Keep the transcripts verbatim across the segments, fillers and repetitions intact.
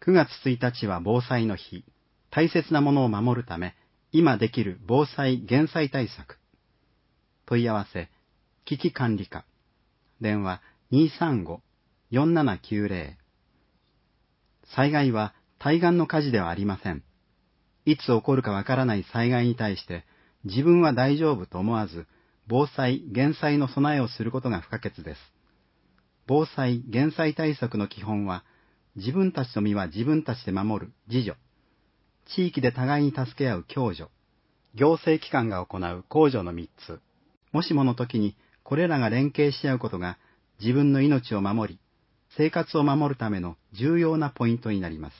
くがつついたちは防災の日。大切なものを守るため、今できる防災・減災対策。問い合わせ、危機管理課。電話 にーさんごーよんななきゅうぜろ。災害は対岸の火事ではありません。いつ起こるかわからない災害に対して、自分は大丈夫と思わず、防災・減災の備えをすることが不可欠です。防災・減災対策の基本は、自分たちの身は自分たちで守る自助、地域で互いに助け合う共助、行政機関が行う公助のみっつ。もしもの時にこれらが連携し合うことが自分の命を守り、生活を守るための重要なポイントになります。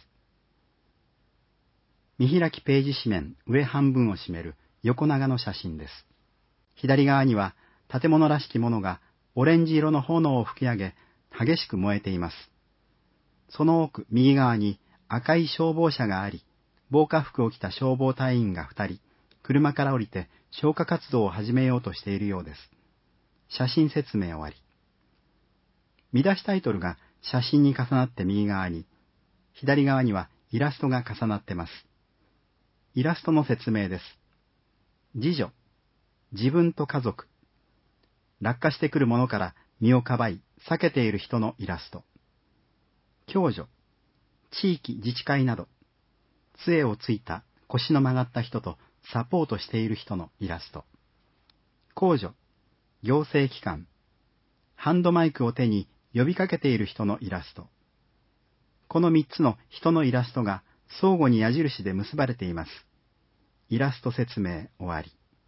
見開きページ紙面上半分を占める横長の写真です。左側には建物らしきものがオレンジ色の炎を吹き上げ、激しく燃えています。その奥右側に赤い消防車があり、防火服を着た消防隊員がふたり、車から降りて消火活動を始めようとしているようです。写真説明終わり。見出しタイトルが写真に重なって右側に、左側にはイラストが重なってます。イラストの説明です。自助、自分と家族。落下してくるものから身をかばい、避けている人のイラスト。共助、地域自治会など、杖をついた腰の曲がった人とサポートしている人のイラスト。公助、行政機関、ハンドマイクを手に呼びかけている人のイラスト。この三つの人のイラストが相互に矢印で結ばれています。イラスト説明終わり。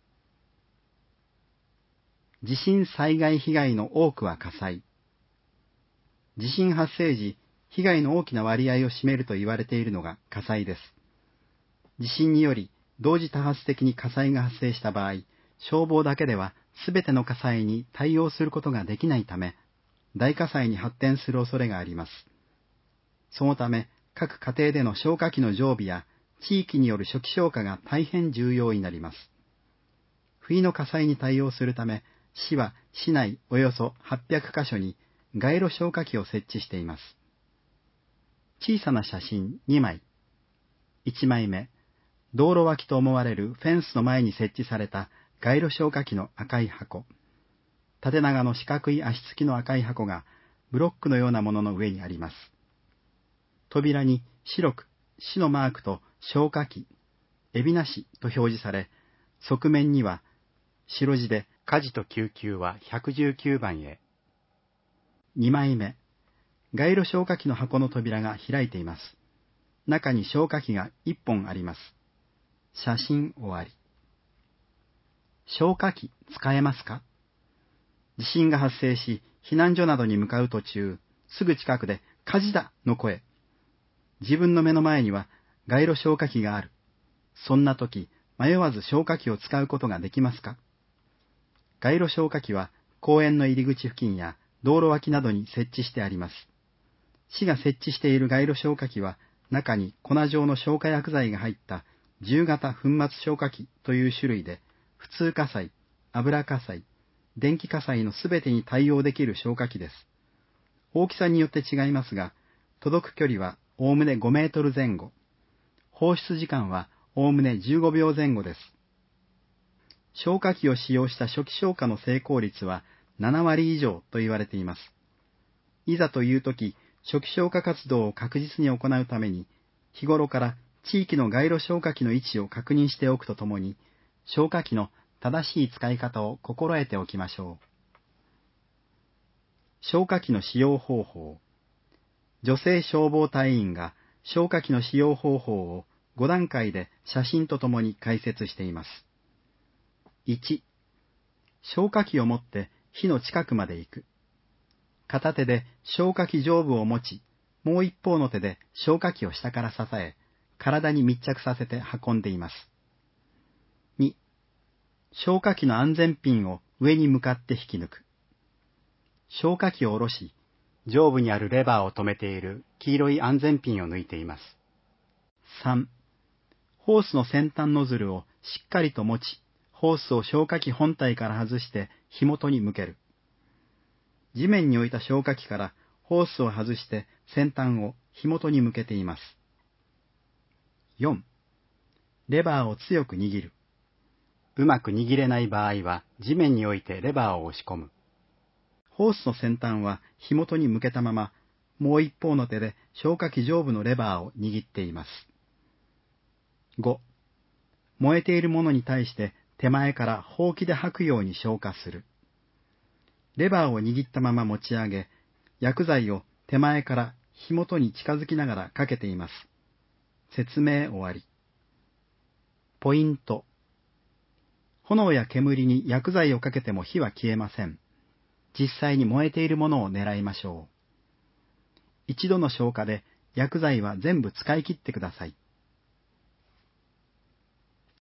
地震災害被害の多くは火災。地震発生時、被害の大きな割合を占めると言われているのが火災です。地震により同時多発的に火災が発生した場合、消防だけでは全ての火災に対応することができないため、大火災に発展する恐れがあります。そのため、各家庭での消火器の常備や地域による初期消火が大変重要になります。冬の火災に対応するため、市は市内およそはっぴゃくかしょに街路消火器を設置しています。小さな写真にまい。いちまいめ、道路脇と思われるフェンスの前に設置された街路消火器の赤い箱。縦長の四角い足つきの赤い箱がブロックのようなものの上にあります。扉に白く市のマークと消火器、海老名市と表示され、側面には白字で火事と救急はひゃくじゅうきゅうばんへ。にまいめ、街路消火器の箱の扉が開いています。中に消火器がいっぽんあります。写真終わり。消火器使えますか？地震が発生し、避難所などに向かう途中、すぐ近くで火事だの声。自分の目の前には街路消火器がある。そんな時、迷わず消火器を使うことができますか？街路消火器は公園の入り口付近や道路脇などに設置してあります。市が設置している街路消火器は、中に粉状の消火薬剤が入った銃型粉末消火器という種類で、普通火災、油火災、電気火災のすべてに対応できる消火器です。大きさによって違いますが、届く距離はおおむねごメートルぜん後、放出時間はおおむねじゅうごびょうぜん後です。消火器を使用した初期消火の成功率はななわり以上と言われています。いざというとき、初期消火活動を確実に行うために、日頃から地域の街路消火器の位置を確認しておくとともに、消火器の正しい使い方を心得ておきましょう。消火器の使用方法。女性消防隊員が消火器の使用方法をごだんかいで写真とともに解説しています。いち、消火器を持って火の近くまで行く。片手で消火器上部を持ち、もう一方の手で消火器を下から支え、体に密着させて運んでいます。に、消火器の安全ピンを上に向かって引き抜く。消火器を下ろし、上部にあるレバーを止めている黄色い安全ピンを抜いています。さん、ホースの先端ノズルをしっかりと持ち、ホースを消火器本体から外して火元に向ける。地面に置いた消火器からホースを外して先端を火元に向けています。よん、レバーを強く握る。うまく握れない場合は地面に置いてレバーを押し込む。ホースの先端は火元に向けたまま、もう一方の手で消火器上部のレバーを握っています。ご、燃えているものに対して手前からほうきで吐くように消火する。レバーを握ったまま持ち上げ、薬剤を手前から火元に近づきながらかけています。説明終わり。ポイント。炎や煙に薬剤をかけても火は消えません。実際に燃えているものを狙いましょう。一度の消火で薬剤は全部使い切ってください。